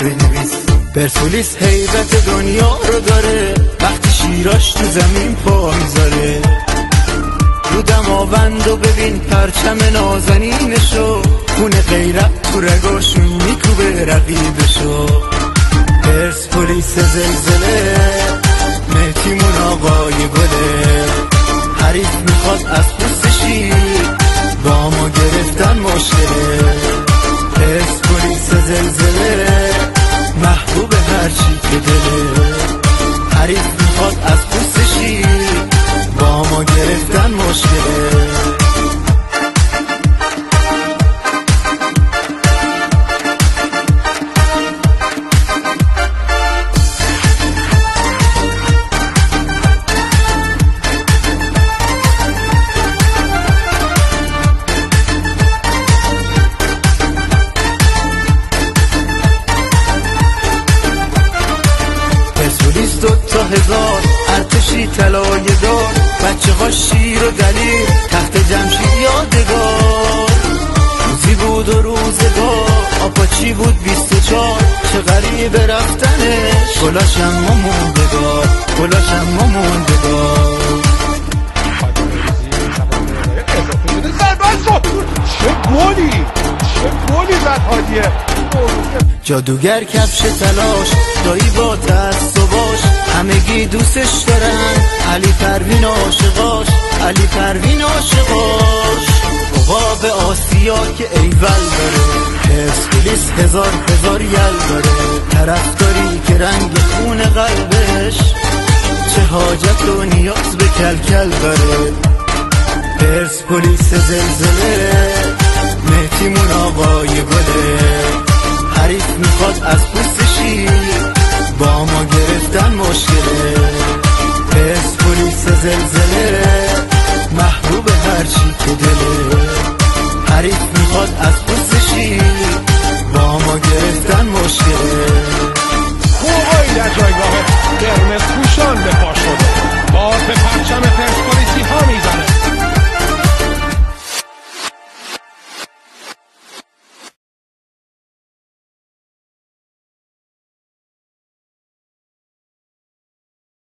بنویس. پرسپولیس هیبت دنیا رو داره، وقتی شیراش تو زمین پا میذاره. رو دماوند و ببین پرچم نازنینشو، خون غیرت تو رگاشون میکوبه رقیبشو. پرسپولیس زلزله، مهتیمون آقای گله. حریف میخواد از پوست شیر، با ما گرفتن مشکله. پرسپولیس زلزله، محبوب هر چی که دله. حریف میخواد از پوست شیر، با ما گرفتن مشکله. پرسپولیس 2000 ارتشی طلای دار، بچه ها شیر و دلیر تخت جمشید یادگار. روزی بود و روزگار، آپاچی بود 24. چه غریبه رفتنش، گلاش اما موندگار، گلاش اما موندگار. چه گلی زد هادیه. جادوگر کفش تلاش، دایی با تعصباش، همگی دوستش دارن. علی پروین عاشقاش، علی پروین عاشقاش. عقاب آسیا که ایول داره، پرسپولیس هزار یل داره. طرفداری که رنگ خون قلبش، چه حاجت و نیاز به کلکل داره. پرسپولیس زلزله، مهتیمون آقای گله. حریف میخواد از پوست شیر، با ما گرفتن مشکله. پرسپولیس زلزله، محبوب هر چی که دله. حریف میخواد از پوست شیر،